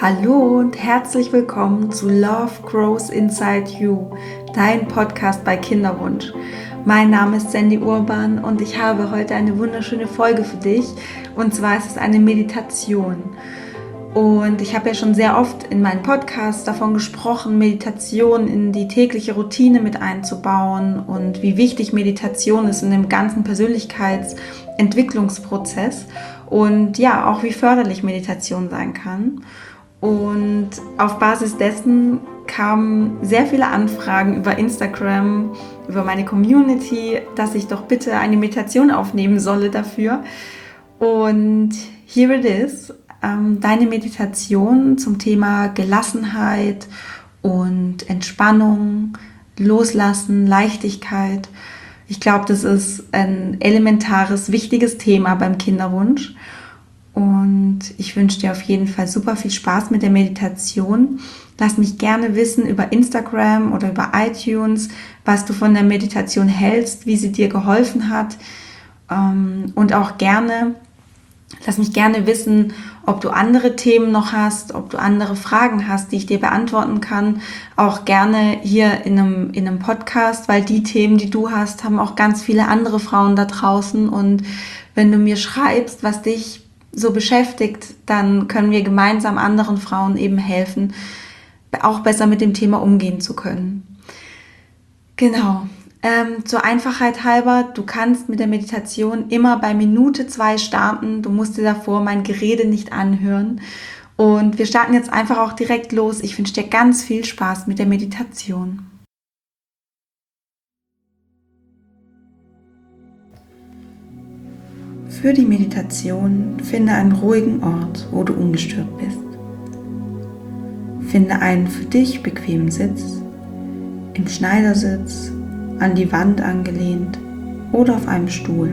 Hallo und herzlich willkommen zu Love Grows Inside You, dein Podcast bei Kinderwunsch. Mein Name ist Sandy Urban und ich habe heute eine wunderschöne Folge für dich. Und zwar ist es eine Meditation. Und ich habe ja schon sehr oft in meinen Podcasts davon gesprochen, Meditation in die tägliche Routine mit einzubauen und wie wichtig Meditation ist in dem ganzen Persönlichkeitsentwicklungsprozess und ja, auch wie förderlich Meditation sein kann. Und auf Basis dessen kamen sehr viele Anfragen über Instagram, über meine Community, dass ich doch bitte eine Meditation aufnehmen solle dafür. Und here it is, deine Meditation zum Thema Gelassenheit und Entspannung, Loslassen, Leichtigkeit. Ich glaube, das ist ein elementares, wichtiges Thema beim Kinderwunsch. Und ich wünsche dir auf jeden Fall super viel Spaß mit der Meditation. Lass mich gerne wissen über Instagram oder über iTunes, was du von der Meditation hältst, wie sie dir geholfen hat. Und auch lass mich gerne wissen, ob du andere Themen noch hast, ob du andere Fragen hast, die ich dir beantworten kann. Auch gerne hier in einem Podcast, weil die Themen, die du hast, haben auch ganz viele andere Frauen da draußen. Und wenn du mir schreibst, was dich so beschäftigt, dann können wir gemeinsam anderen Frauen eben helfen, auch besser mit dem Thema umgehen zu können. Genau. Zur Einfachheit halber, du kannst mit der Meditation immer bei Minute 2 starten. Du musst dir davor mein Gerede nicht anhören. Und wir starten jetzt einfach auch direkt los. Ich wünsche dir ganz viel Spaß mit der Meditation. Für die Meditation finde einen ruhigen Ort, wo du ungestört bist. Finde einen für dich bequemen Sitz, im Schneidersitz, an die Wand angelehnt oder auf einem Stuhl.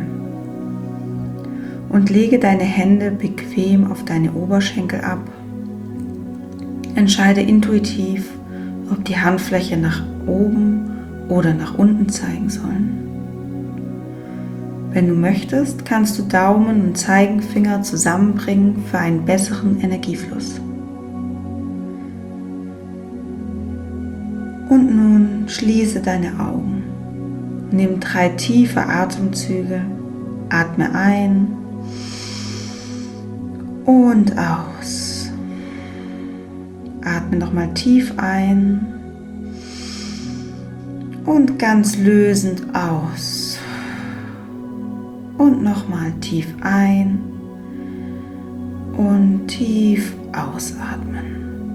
Und lege deine Hände bequem auf deine Oberschenkel ab. Entscheide intuitiv, ob die Handfläche nach oben oder nach unten zeigen sollen. Wenn du möchtest, kannst du Daumen und Zeigefinger zusammenbringen für einen besseren Energiefluss. Und nun schließe deine Augen. Nimm 3 tiefe Atemzüge. Atme ein und aus. Atme nochmal tief ein und ganz lösend aus. Und nochmal tief ein und tief ausatmen.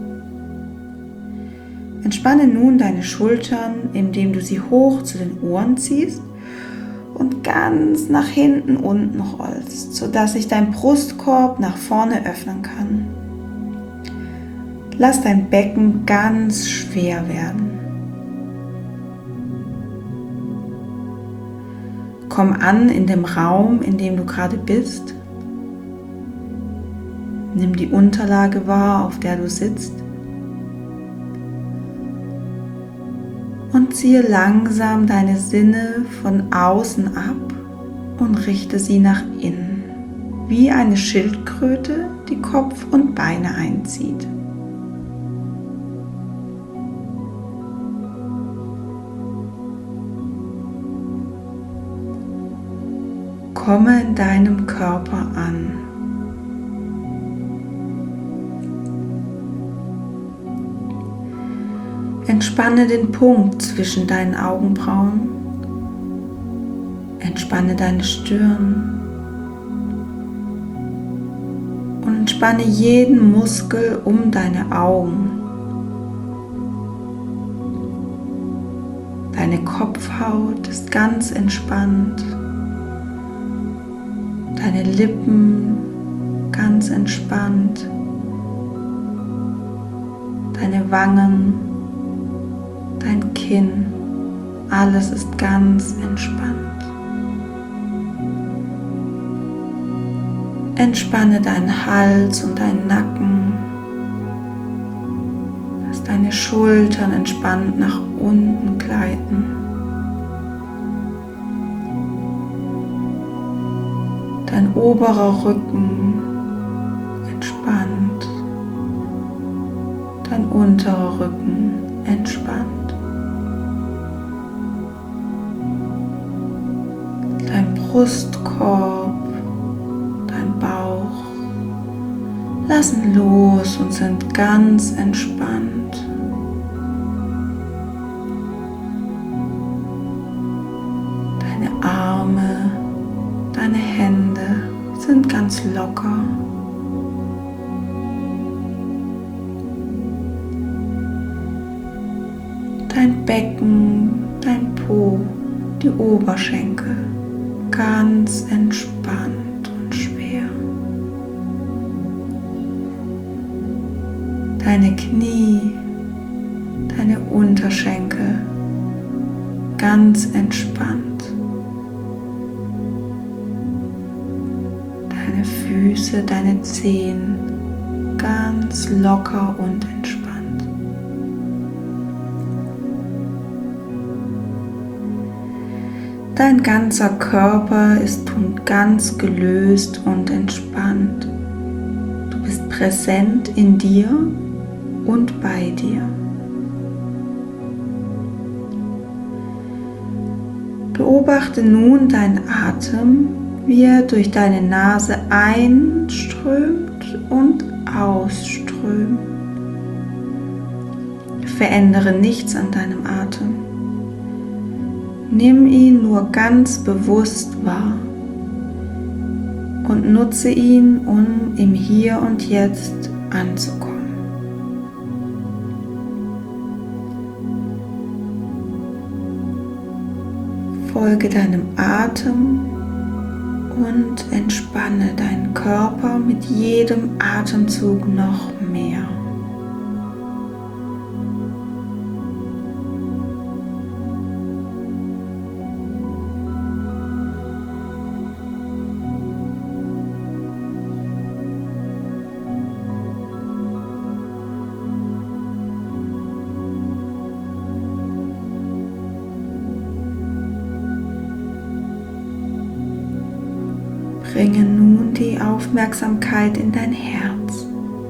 Entspanne nun deine Schultern, indem du sie hoch zu den Ohren ziehst und ganz nach hinten unten rollst, sodass sich dein Brustkorb nach vorne öffnen kann. Lass dein Becken ganz schwer werden. Komm an in dem Raum, in dem du gerade bist. Nimm die Unterlage wahr, auf der du sitzt. Und ziehe langsam deine Sinne von außen ab und richte sie nach innen, wie eine Schildkröte, die Kopf und Beine einzieht. Komme in deinem Körper an. Entspanne den Punkt zwischen deinen Augenbrauen. Entspanne deine Stirn. Und entspanne jeden Muskel um deine Augen. Deine Kopfhaut ist ganz entspannt. Deine Lippen ganz entspannt, deine Wangen, dein Kinn, alles ist ganz entspannt. Entspanne deinen Hals und deinen Nacken, lass deine Schultern entspannt nach unten gleiten. Dein oberer Rücken entspannt. untere Rücken entspannt. Dein Brustkorb, dein Bauch lassen los und sind ganz entspannt. Deine Arme, deine Hände sind ganz locker. Dein Becken, dein Po, die Oberschenkel ganz entspannt und schwer. Deine Knie, deine Unterschenkel ganz entspannt. Deine Füße, deine Zehen ganz locker und entspannt. Dein ganzer Körper ist nun ganz gelöst und entspannt. Du bist präsent in dir und bei dir. Beobachte nun deinen Atem, wie er durch deine Nase einströmt und ausströmt. Verändere nichts an deinem Atem. Nimm ihn nur ganz bewusst wahr und nutze ihn, um im Hier und Jetzt anzukommen. Folge deinem Atem und entspanne deinen Körper mit jedem Atemzug noch mehr. Bringe nun die Aufmerksamkeit in dein Herz.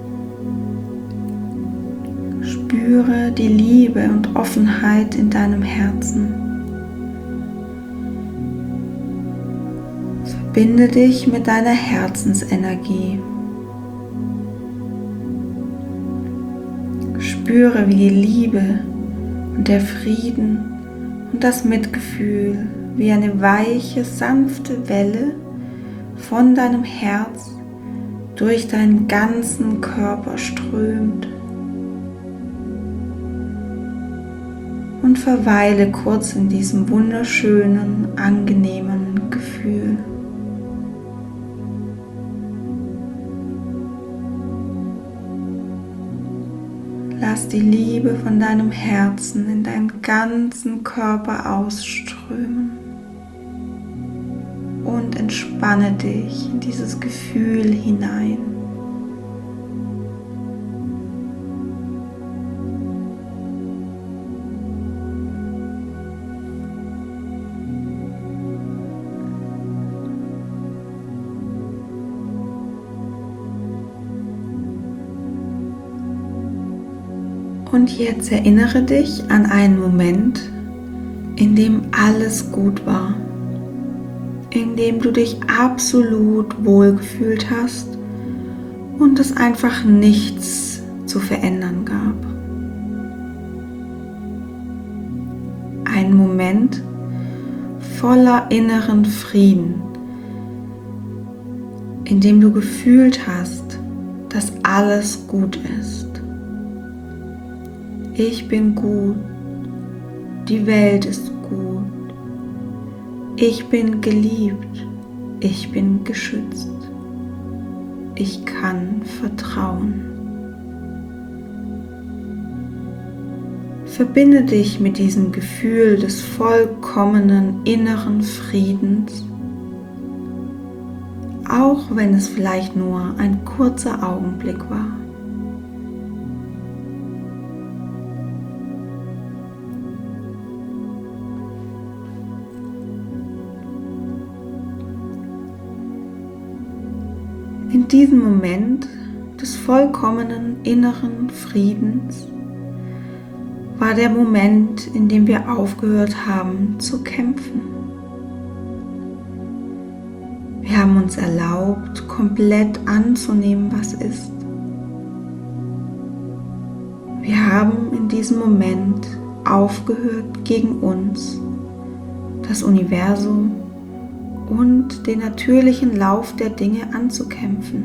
Spüre die Liebe und Offenheit in deinem Herzen. Verbinde dich mit deiner Herzensenergie. Spüre, wie die Liebe und der Frieden und das Mitgefühl wie eine weiche, sanfte Welle von deinem Herz durch deinen ganzen Körper strömt. Und verweile kurz in diesem wunderschönen, angenehmen Gefühl. Lass die Liebe von deinem Herzen in deinen ganzen Körper ausströmen. Und entspanne dich in dieses Gefühl hinein. Und jetzt erinnere dich an einen Moment, in dem alles gut war. In dem du dich absolut wohlgefühlt hast und es einfach nichts zu verändern gab. Ein Moment voller inneren Frieden, in dem du gefühlt hast, dass alles gut ist. Ich bin gut, die Welt ist gut. Ich bin geliebt, ich bin geschützt, ich kann vertrauen. Verbinde dich mit diesem Gefühl des vollkommenen inneren Friedens, auch wenn es vielleicht nur ein kurzer Augenblick war. In diesem Moment des vollkommenen inneren Friedens war der Moment, in dem wir aufgehört haben zu kämpfen. Wir haben uns erlaubt, komplett anzunehmen, was ist. Wir haben in diesem Moment aufgehört, gegen uns, das Universum und den natürlichen Lauf der Dinge anzukämpfen.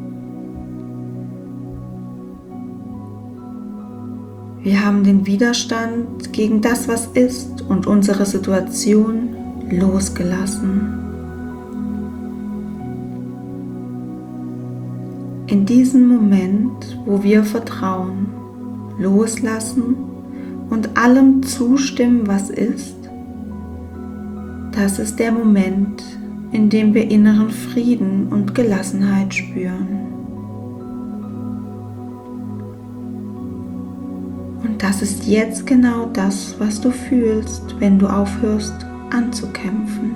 Wir haben den Widerstand gegen das, was ist, und unsere Situation losgelassen. In diesem Moment, wo wir vertrauen, loslassen und allem zustimmen, was ist, das ist der Moment, in dem wir inneren Frieden und Gelassenheit spüren. Und das ist jetzt genau das, was du fühlst, wenn du aufhörst anzukämpfen.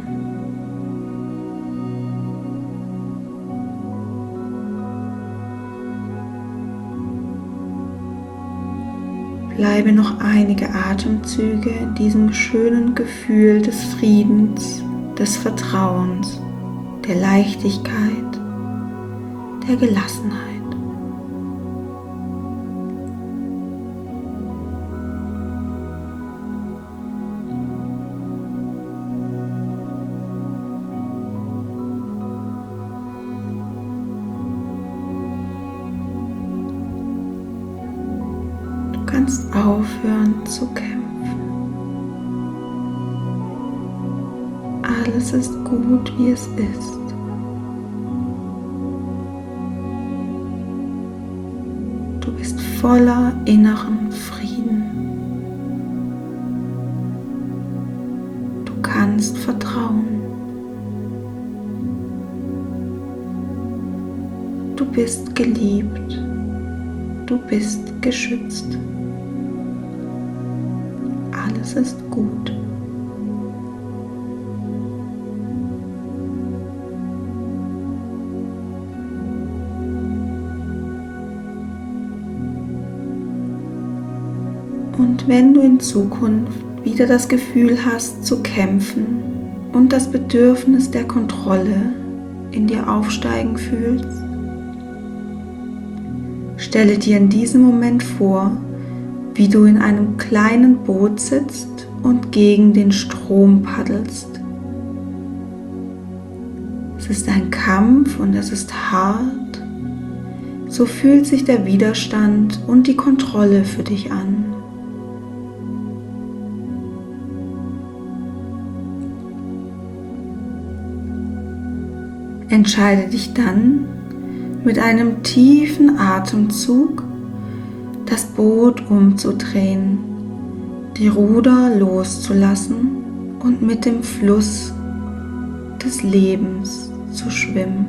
Bleibe noch einige Atemzüge in diesem schönen Gefühl des Friedens, des Vertrauens, der Leichtigkeit, der Gelassenheit. Du kannst aufhören zu kämpfen. Alles ist gut, wie es ist. Du bist voller inneren Frieden. Du kannst vertrauen. Du bist geliebt. Du bist geschützt. Alles ist gut. Und wenn du in Zukunft wieder das Gefühl hast zu kämpfen und das Bedürfnis der Kontrolle in dir aufsteigen fühlst, stelle dir in diesem Moment vor, wie du in einem kleinen Boot sitzt und gegen den Strom paddelst. Es ist ein Kampf und es ist hart. So fühlt sich der Widerstand und die Kontrolle für dich an. Entscheide dich dann, mit einem tiefen Atemzug das Boot umzudrehen, die Ruder loszulassen und mit dem Fluss des Lebens zu schwimmen.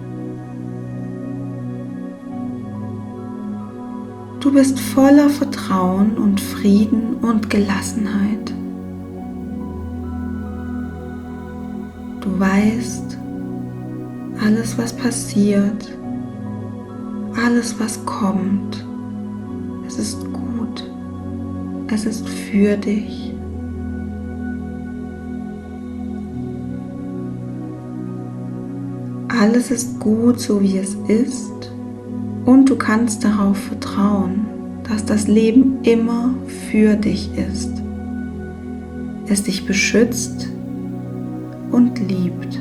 Du bist voller Vertrauen und Frieden und Gelassenheit. Du weißt, alles, was passiert, alles, was kommt, es ist gut, es ist für dich. Alles ist gut, so wie es ist, und du kannst darauf vertrauen, dass das Leben immer für dich ist, es dich beschützt und liebt.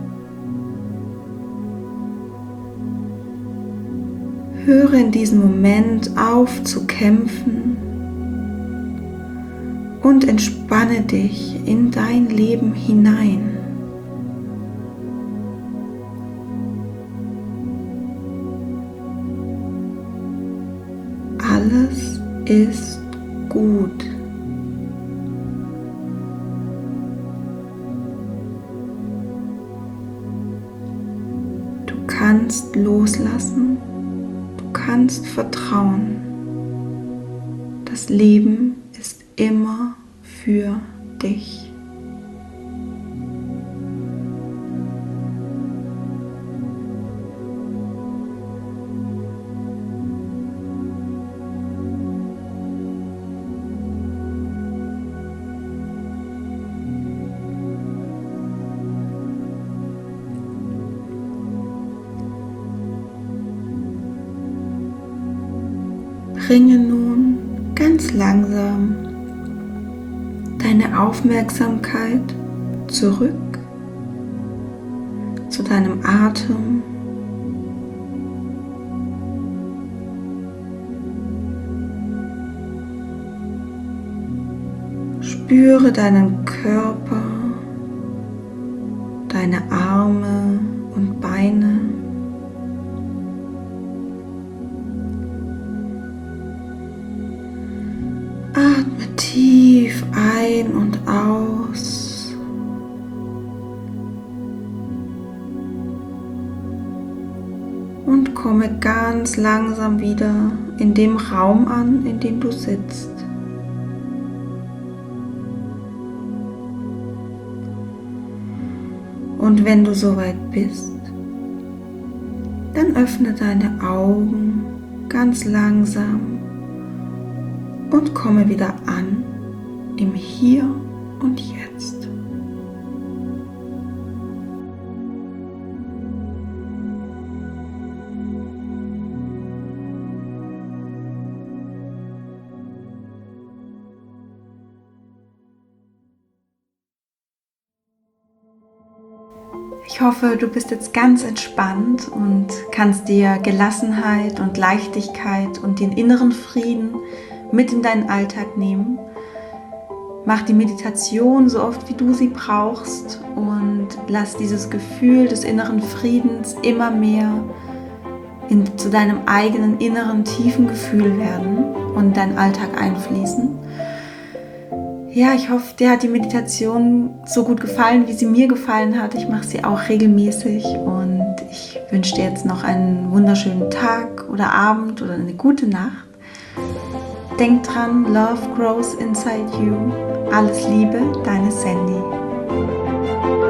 Höre in diesem Moment auf zu kämpfen und entspanne dich in dein Leben hinein. Alles ist gut. Du kannst loslassen. Du kannst vertrauen. Das Leben ist immer für dich. Bringe nun ganz langsam deine Aufmerksamkeit zurück zu deinem Atem. Spüre deinen Körper, deine Arme und Beine. Atme tief ein und aus. Und komme ganz langsam wieder in dem Raum an, in dem du sitzt. Und wenn du soweit bist, dann öffne deine Augen ganz langsam und komme wieder an im Hier und Jetzt. Ich hoffe, du bist jetzt ganz entspannt und kannst dir Gelassenheit und Leichtigkeit und den inneren Frieden mit in deinen Alltag nehmen. Mach die Meditation so oft, wie du sie brauchst, und lass dieses Gefühl des inneren Friedens immer mehr zu deinem eigenen inneren tiefen Gefühl werden und deinen Alltag einfließen. Ja, ich hoffe, dir hat die Meditation so gut gefallen, wie sie mir gefallen hat. Ich mache sie auch regelmäßig und ich wünsche dir jetzt noch einen wunderschönen Tag oder Abend oder eine gute Nacht. Denk dran, Love grows inside you. Alles Liebe, deine Sandy.